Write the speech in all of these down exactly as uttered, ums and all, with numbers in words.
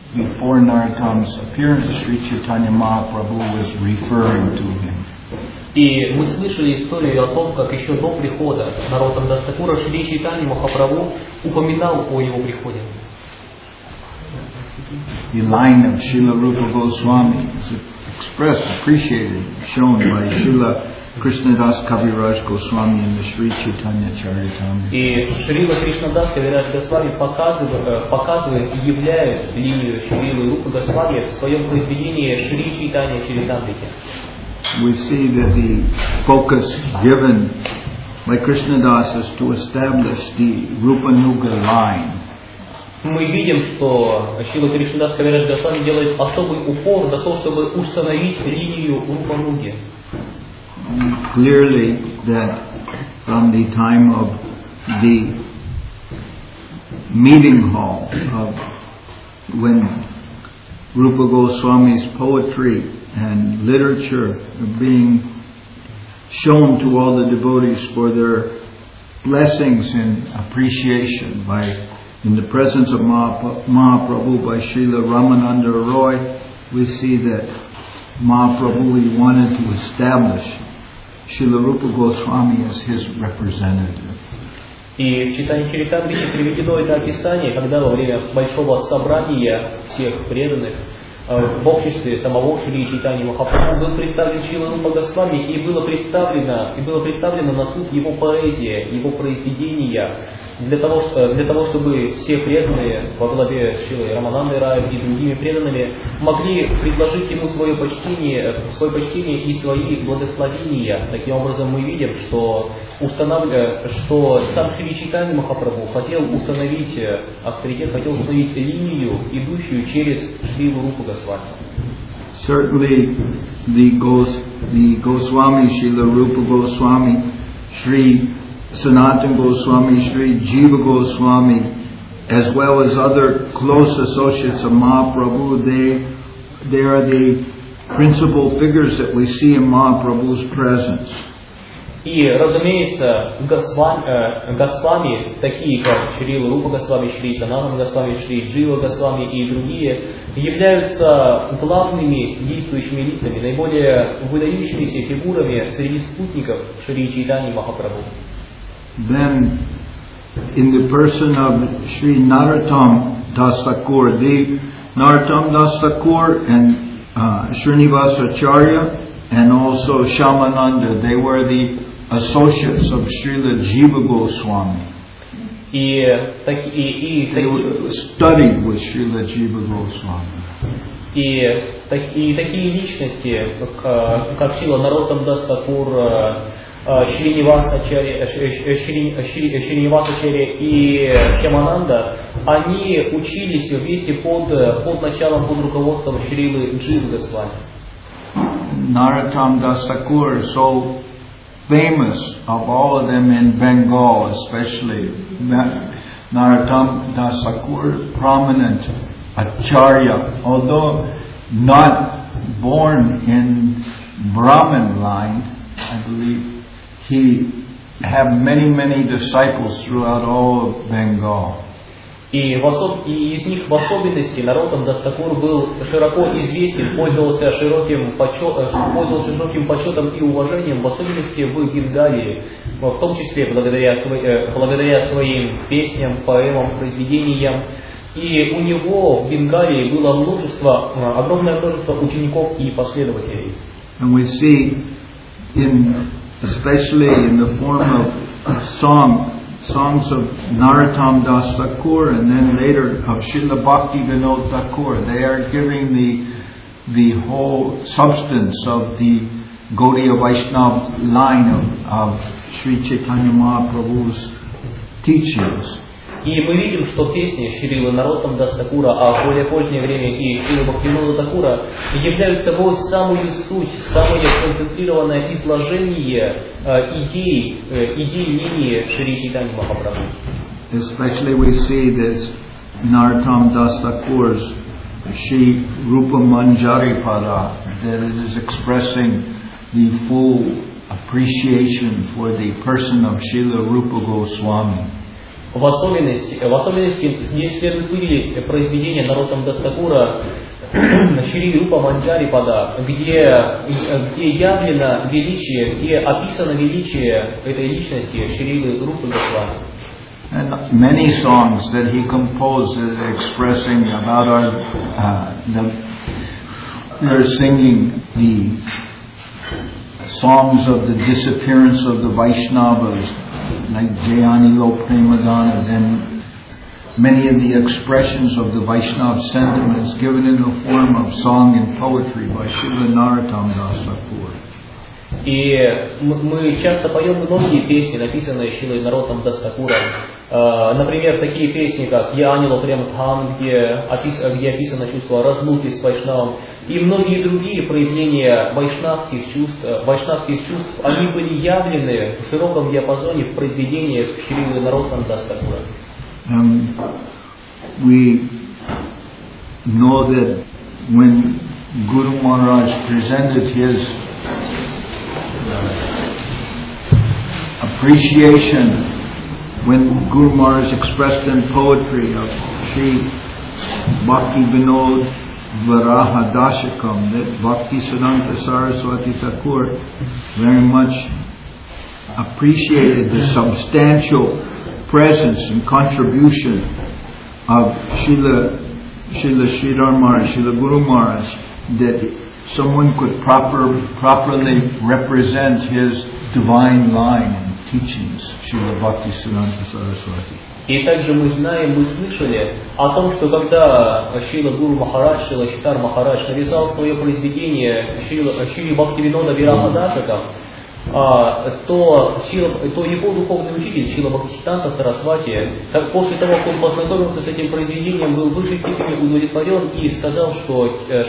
before Narottam's appearance, Sri Chaitanya Mahaprabhu was referring to him. И мы слышали историю о том, как еще до прихода Нароттам Дас Такура Шри Чайтанья Махапрабху упоминал о его приходе. The line of Srila Rupa Goswami is expressed, appreciated, shown by Srila Krishnadas Kaviraj Goswami in the Sri Chaitanya Charitamrita. И Шрила Кришнадас Кавирадж Госвами показывает, показывает и являет линию Шрилы Рупы Госвами в своем произведении Шри Чайтанья Чаритамрите. We see that the focus given by Krishnadas is to establish the Rupanuga line. Мы видим, что Шрила Кришнадас Кавирадж Госвами делает особый упор на то, чтобы установить линию Рупануги. Clearly that from the time of the meeting hall of when Rupa Goswami's poetry and literature are being shown to all the devotees for their blessings and appreciation by in the presence of Mahaprabhu by Srila Ramananda Roy, we see that Mahaprabhu wanted to establish Srila Rupa Goswami as his representative. И в Чайтанья Чаритамрите приведено это описание, когда во время большого собрания всех преданных в обществе самого Шри Чайтаньи Махапрабху был представлен Шрила Рупа Госвами, и было представлено, и было представлено на суд его поэзия, его произведения, для того, для того, чтобы все преданные во главе с Шрилой Раманандой Рай и другими преданными могли предложить ему свое почтение, свое почтение и свои благословения. Таким образом, мы видим, что, что сам Шри Чайтанья Махапрабху хотел установить авторитет, хотел установить линию, идущую через Шрилу Рупу Госвами. Certainly, the, Gos, the Goswami, Srila Rupa Goswami, Sri Sanatana Goswami, Sri Jiva Goswami, as well as other close associates of Mahaprabhu, they, they are the principal figures that we see in Mahaprabhu's presence. И, разумеется, Госвами, Госвами, такие как Шрила Рупа Госвами, Шри Санатана Госвами, Шри Джива Госвами и другие, являются главными действующими лицами, наиболее выдающимися фигурами среди спутников Шри Чайтаньи Махапрабху. Then, in the person of Sri Narottam Das Thakur, the Narottam Das Thakur and uh, Srinivasa Acharya and also Shyamananda, they were the associates of Srila Jiva Goswami. И, так, и, и, they studied with Srila Jiva Goswami. И, так, и такие личности, как, как Шрила Нароттам Дас Тхакур, Шринивас Ачарья и Шьямананда, они учились вместе под, под началом, под руководством Шрилы Дживы Госвами. Narottam Das Thakur is so famous of all of them in Bengal, especially Narottam Das Thakur, prominent Acharya, although not born in Brahmin line, I believe he had many, many disciples throughout all of Bengal. И, в особ... и из них в особенности Нароттам Дас Тхакур был широко известен, пользовался широким, почет... пользовался широким почетом и уважением, в особенности в Бенгалии, в том числе благодаря, сво... благодаря своим песням, поэмам, произведениям. И у него в Бенгалии было множество, огромное множество учеников и последователей. And we see, in, especially in the form of song, songs of Narottam Das Thakur and then later of Srila Bhakti Vinod Thakur, they are giving the the whole substance of the Gaudiya Vaishnava line of, of Sri Chaitanya Mahaprabhu's teachings. И мы видим, что песни Шрилы Нароттам Дас Тхакура, а в более позднее время и Шрилы Бхактивинода Тхакура являются собой самую суть, самое концентрированное изложение э, идей, э, идей линии Шри Чайтаньи Махапрабху. Especially we see this Narottam Das Thakur's Shri Rupa Manjari Pada, that it is expressing the full appreciation for the person of Srila Rupa Goswami. В особенности, в особенности здесь следует выделить произведение Нароттам Дас Такура Шри Рупа Манджарипада, где, где явлено величие, где описано величие этой личности Шрилы Рупы Госвами. And many songs that he composed expressing about our, uh, the, they're singing the songs of the disappearance of the Vaishnavas, like Jayani Lo Premadana, and many of the expressions of the Vaishnava sentiments given in the form of song and poetry by Srila Narottam Das Thakur. И мы часто поем многие песни, написанные Шрилой Нароттам Дас Такуром. Например, такие песни, как «Я Анила Премадхан», где, опис, где описано чувство разлуки с Вайшнавом, и многие другие проявления вайшнавских чувств, вайшнавских чувств, они были явлены в широком диапазоне в произведениях Шрилы Нароттам Дас Такура. Um, we know that when Guru Maharaj presented his uh, appreciation, when Guru Maharaj expressed in poetry of Sri Bhakti Vinod Varaha Dashakam, that Bhakti Siddhanta Saraswati Thakur very much appreciated the substantial presence and contribution of Srila Srila Sridhar Maharaj, Srila Guru Maharaj, that someone could proper, properly represent his divine line and teachings, Srila Bhakti Siddhanta Saraswati. И также мы знаем, мы слышали о том, что когда Шрила Гуру Махарадж, Шрила Читар Махарадж написал свое произведение Шри Бхакти Винода Вираха Дашака, то, то его духовный учитель Шрила Бхактисиданта Сарасвати, так после того, как он познакомился с этим произведением, был в высшей степени удовлетворен и сказал, что,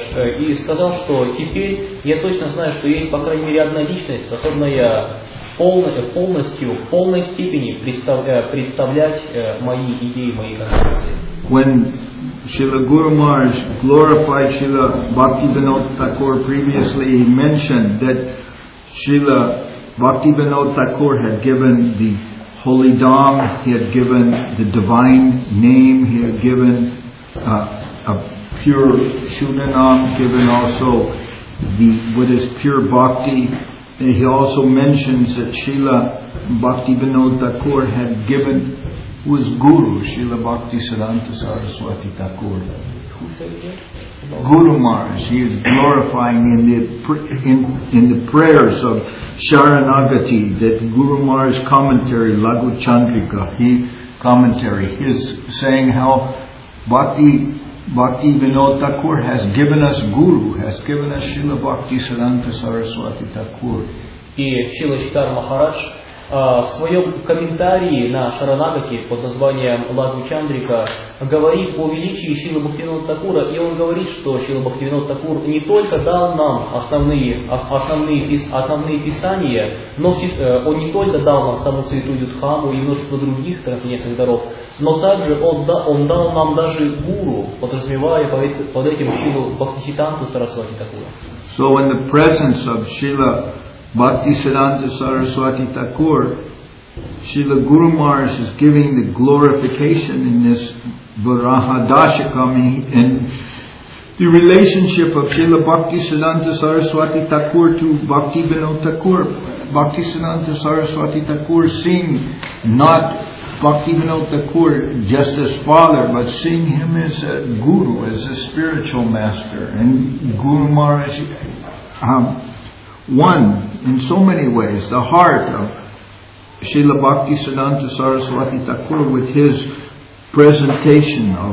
и сказал, что теперь я точно знаю, что есть, по крайней мере, одна личность, способная полностью, в полной степени представлять мои идеи, мои концепции. When Srila Guru Maharaj glorified Srila Bhakti Vinod Thakur previously, he mentioned that Srila Bhakti Vinod Thakur had given the holy Dham, he had given the divine name, he had given uh, a pure Shuddhanam, given also the what is pure bhakti. And he also mentions that Srila Bhakti Vinod Thakur had given, who was Guru, Srila Bhakti Siddhanta Saraswati Thakur. Who said that? Guru Maharaj, he is glorifying in the in, in the prayers of Sharanagati, that Guru Maharaj's commentary, Laghu Chandrika, he commentary, he is saying how Bhakti Bhakti Vinod Thakur has given us Guru, has given us Srila Bhakti Siddhanta Saraswati Thakur. И Шрила Читар Махарадж в своем комментарии на Шаранагати под названием Лагу Чандрика говорит о величии Шрилы Бхактивинода Такура, и он говорит, что Шрила Бхактивинод Такур не только дал нам основные, основные, основные писания, но он не только дал нам саму Святую Дхамму и множество других трансцендентных даров, но также он, да, он дал нам даже гуру, подразумевая под этим Шрилу Бхактисиддханту Сарасвати Такура. So in the presence of Srila Bhakti Siddhanta Saraswati Thakur, Srila Guru Maharaj is giving the glorification in this Varaha Dashakam, and the relationship of Srila Bhakti Siddhanta Saraswati Thakur to Bhakti Vinod Thakur. Bhakti Siddhanta Saraswati Thakur seeing not Bhakti Vinod Thakur just as father, but seeing him as a guru, as a spiritual master. And Guru Maharaj um, one in so many ways the heart of Srila Bhakti Siddhanta Saraswati Thakur with his presentation of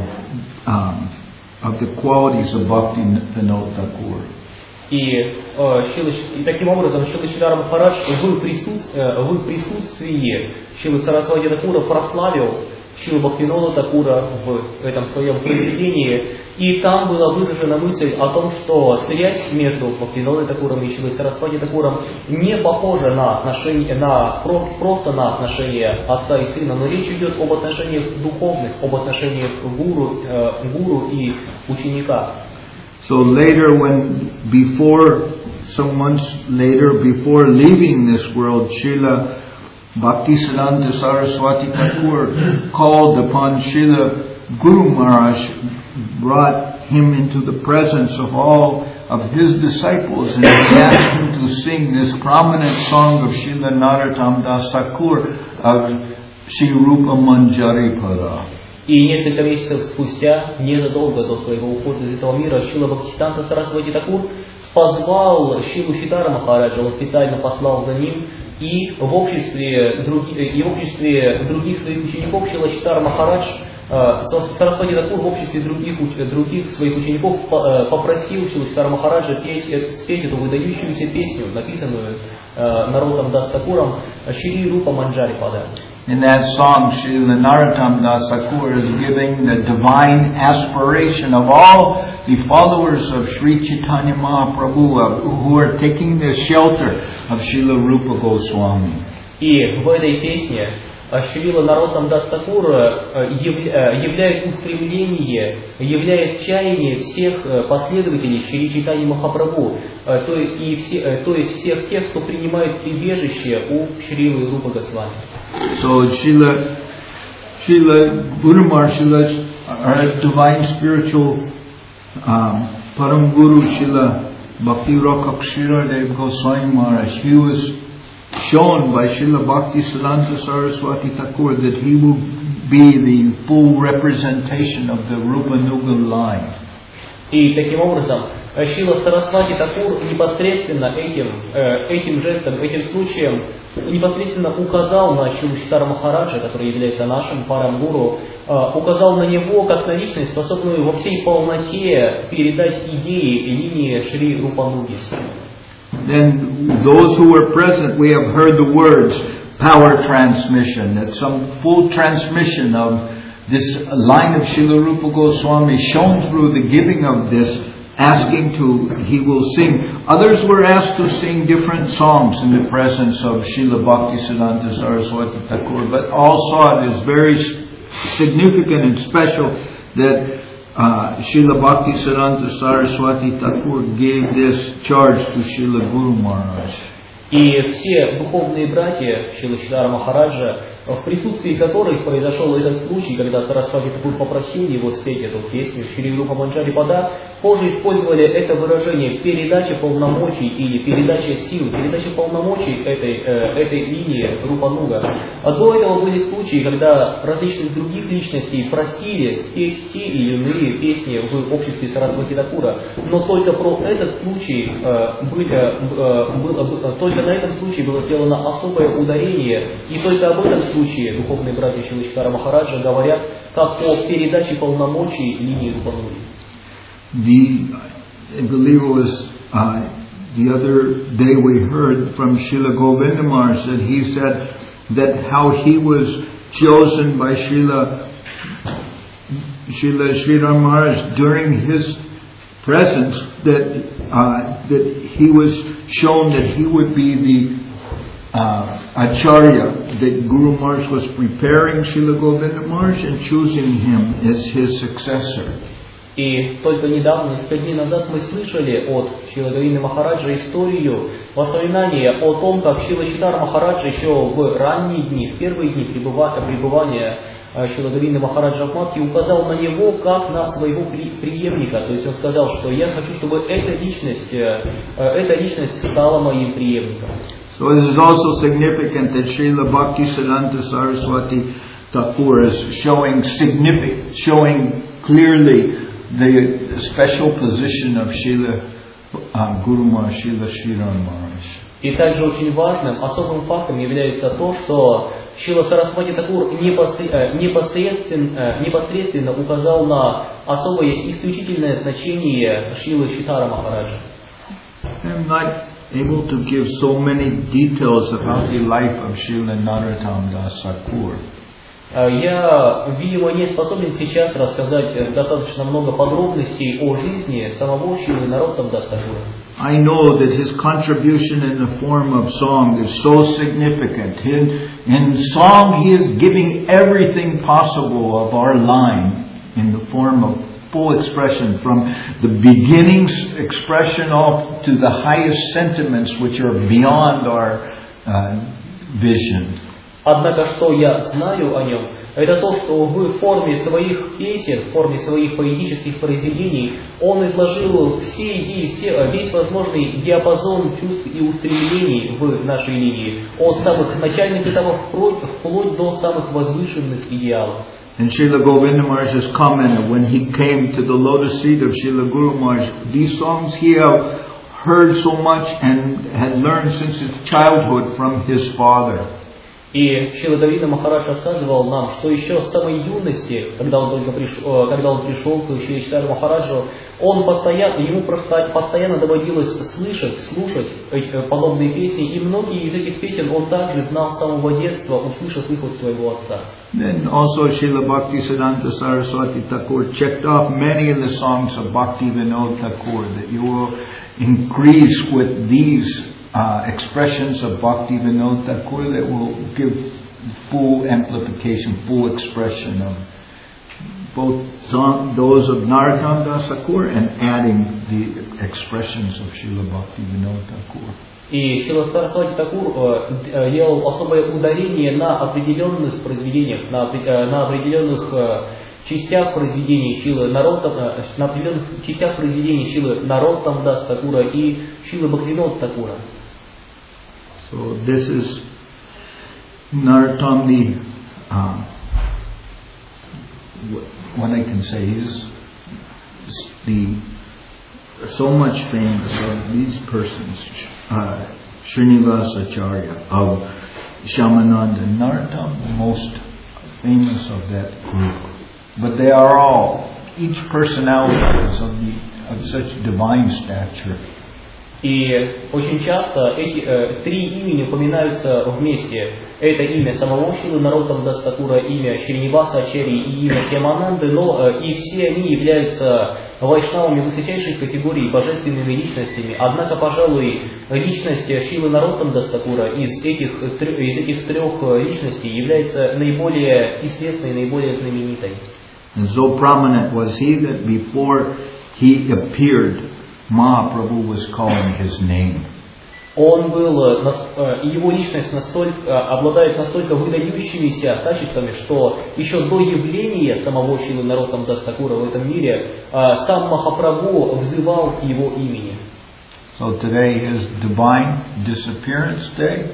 um, of the qualities of Bhakti Vinod Thakur. И, э, и таким образом Шрила Читар Махарадж в, присутств, э, в присутствии Шрилы Сарасвати Такура прославил Шрилу Бхактивинода Такура в этом своем произведении, и там была выражена мысль о том, что связь между Бхактивинодом Такуром и Шрилой Сарасвати Такуром не похожа на отношения, на, просто на отношения отца и сына, но речь идет об отношениях духовных, об отношениях гуру, э, гуру и ученика. So later, when before some months later, before leaving this world, Srila Bhaktisiddhanta Saraswati Thakur called upon Srila Guru Maharaj, brought him into the presence of all of his disciples, and he asked him to sing this prominent song of Srila Narottam Das Thakur of Sri Rupa Manjari Pada. И несколько месяцев спустя, незадолго до своего ухода из этого мира, Шрила Бхактисиданта Сарасвати Такур позвал Шрилу Шридхара Махараджа, он специально послал за ним, и в обществе, други, и в обществе других своих учеников Шрила Шридхар Махарадж, Сарасвати Такур в обществе других, других своих учеников попросил Шрилу Шридхара Махараджа петь, спеть эту выдающуюся песню, написанную Нароттам Дас Такуром, Шри Рупа Манджари Пада. In that song, Srila Narottam Das Thakur is giving the divine aspiration of all the followers of Sri Chaitanya Mahaprabhu who are taking the shelter of Srila Rupa Goswami. И в этой песне Шрила Нароттам Дас Такур являет устремление, являет чаяние всех последователей Шри Чайтаньи Махапрабху, то, и все, то есть всех тех, кто принимает прибежище у Шрилы Рупа Госвами. So Srila, Srila Guru Maharaj, Srila, our divine spiritual um, Param Guru, Srila Bhakti Rakshira Dev Goswami Maharaj, he was shown by Srila Bhaktisiddhanta Saraswati Thakur that he will be the full representation of the Rupa Nuga line. И таким образом Шрила Сарасвати Такур непосредственно этим, этим жестом, этим случаем непосредственно указал на Шрилу Шридхара Махараджа, который является нашим Парамгуру, указал на него как на личность, способную во всей полноте передать идеи и линии Шри Рупануги. Then those who were present, we have heard the words power transmission, that some full transmission of this line of Srila Rupa Goswami shown through the giving of this, asking to, he will sing. Others were asked to sing different songs in the presence of Srila Bhaktisiddhanta Saraswati Thakur, but all saw it as very significant and special that uh, Srila Bhaktisiddhanta Saraswati Thakur gave this charge to Srila Guru Maharaj. И все духовные братья Шрилы Шридхара Махараджа, в присутствии которых произошел этот случай, когда Сарасвати Такур попросил его спеть эту песню Шри Рупа Манджари Пада, позже использовали это выражение передача полномочий или передача сил, передача полномочий этой, э, этой линии Рупануга. А до этого были случаи, когда различных других личностей просили спеть те или иные песни в обществе Сарасвати Такура, но только про этот случай э, были, э, было, только на этом случае было сделано особое ударение, и только об этом случае духовные братья Шрилы Шридхара Махараджа говорят как о передаче полномочий линии Рупануги. The, I believe it was uh, the other day we heard from Srila Govinda Maharaj that he said that how he was chosen by Srila Srila Sridhar Maharaj during his presence, that uh, that he was shown that he would be the uh, Acharya, that Guru Maharaj was preparing Srila Govinda Maharaj and choosing him as his successor. И только недавно, несколько дней назад, мы слышали от Шрила Говинды Махараджа историю, воспоминания о том, как Шрила Шридхар Махарадж еще в ранние дни, в первые дни пребывания Шрила Говинды Махараджа в Матхе указал на него как на своего преемника. То есть он сказал, что я хочу, чтобы эта личность, эта личность стала моим преемником. So it is also significant that Srila Bhaktisiddhanta Saraswati Thakur is showing significant, showing clearly the special position of Srila uh, Guru Maharaj, Srila Sridhar Maharaj. И также очень важным, особым фактом является то, что Шрила Сарасвати Такур непосредственно, непосредственно указал на особое исключительное значение Шрилы Шридхара Махараджа. I'm not able to give so many details about the life of Srila Narottam Das Thakur. Я, видимо, не способен сейчас рассказать достаточно много подробностей о жизни самого Шрилы Нароттам Дас Такура. I know that his contribution in the form of song is so significant. In, in song, he is giving everything possible of our line in the form of full expression, from the beginnings expression off to the highest sentiments which are beyond our uh, vision. Однако, что я знаю о нем, это то, что в форме своих песен, в форме своих поэтических произведений он изложил все идеи, все, весь возможный диапазон чувств и устремлений в нашей линии, от самых начальных этапов вплоть, вплоть до самых возвышенных идеалов. And Srila Govinda Maharaj has commented when he came to the lotus feet of Srila Guru Maharaj, these songs he had heard so much and had learned since his childhood from his father. И Шрила Говинда Махарадж рассказывал нам, что еще с самой юности, когда он только пришел, когда он пришел к Шри Чайтанья Махараджу, он постоянно, ему просто постоянно доводилось слышать, слушать подобные песни, и многие из этих песен он также знал с самого детства, услышав их от своего отца. Then also Srila Bhaktisiddhanta Saraswati Thakur checked off many of the songs of Bhakti Vinod Thakur, that you will increase with these Uh, expressions of Bhakti Vinod Thakur that will give full amplification, full expression of both song, those of Narottam Das Thakur and adding the expressions of Srila Bhakti Vinod Thakur. И Шрила Сарасвати Такур э, делал особое ударение на определенных произведениях, на, э, на определенных э, частях произведений Шрилы Нароттам, на определенных частях произведений Шрилы Нароттам Дас Такура и Шрилы Бхактивинода Такура. So this is Narottam, the uh, what I can say is the so much famous of these persons, uh, Srinivasa Acharya of Shyamananda, Narottam, the most famous of that group. But they are all, each personality is of, the, of such divine stature. И очень часто эти э, три имени упоминаются вместе. Это имя самого Шрилы Нароттам Дас Такура, имя Шриниваса Ачарьи и имя Шьямананды, но э, и все они являются вайшнавами высочайшей категории, божественными личностями. Однако, пожалуй, личность Шрилы Нароттам Дас Такура из этих, из этих трех личностей является наиболее известной, наиболее знаменитой. And so prominent was he that before he appeared, Mahaprabhu was calling his name. Он был, его личность настолько, обладает настолько выдающимися качествами, что еще до явления самого Шрилы Нароттам Дас Такура в этом мире сам Махапрабху взывал к его имени. So today is divine disappearance day.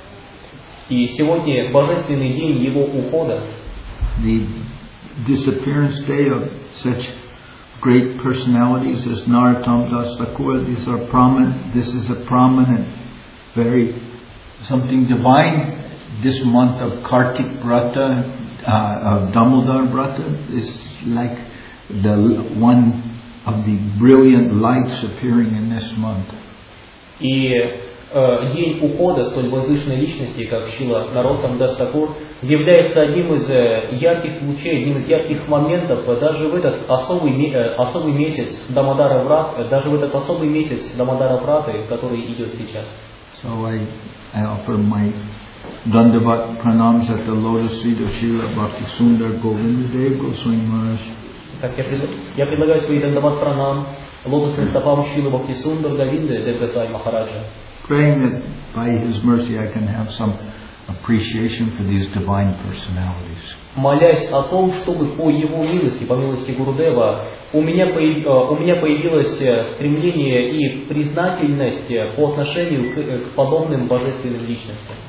И сегодня божественный день его ухода. The disappearance day of such great personalities as Narottam Das Thakur. These are prominent. This is a prominent, very something divine. This month of Kartik Vrata, uh, of Damodar Vrata, is like the one of the brilliant lights appearing in this month. И э, день ухода столь возвышенной личности, как Шрила Нароттам Дас Такур, является одним из э, ярких лучей, одним из ярких моментов даже в этот особый, э, особый месяц Дамодара Врат, даже в этот особый месяц Дамодара Враты, который идет сейчас. So I, I offer my Dandavat pranams at the lotus feet of Srila Bhaktisundar Govindadev Goswami Maharaj. Так, я, пред, я предлагаю свои Дандават пранам лотосным стопам Шрилы Бхактисундар Говинды Дев Госвами Махараджа. Praying that by His mercy I can have some appreciation for these divine personalities. Молясь о том, чтобы по Его милости, по милости Гурудева, у меня, появ, у меня появилось стремление и признательность по отношению к, к подобным божественным личностям.